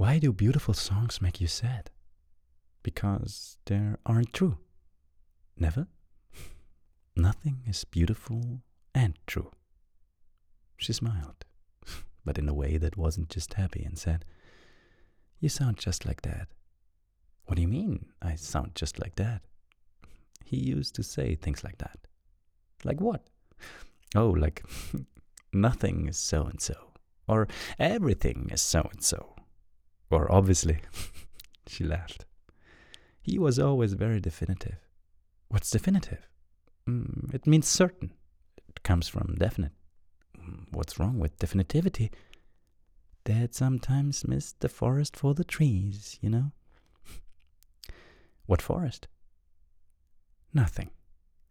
Why do beautiful songs make you sad? Because they aren't true. Never? Nothing is beautiful and true. She smiled, but in a way that wasn't just happy, and said, "You sound just like Dad." "What do you mean, I sound just like Dad?" "He used to say things like that." "Like what?" "Oh, like, nothing is so-and-so. Or everything is so-and-so. Or obviously." She laughed. "He was always very definitive." "What's definitive?" It means certain. It comes from definite." "What's wrong with definitivity?" "Dad sometimes missed the forest for the trees, you know." "What forest?" "Nothing.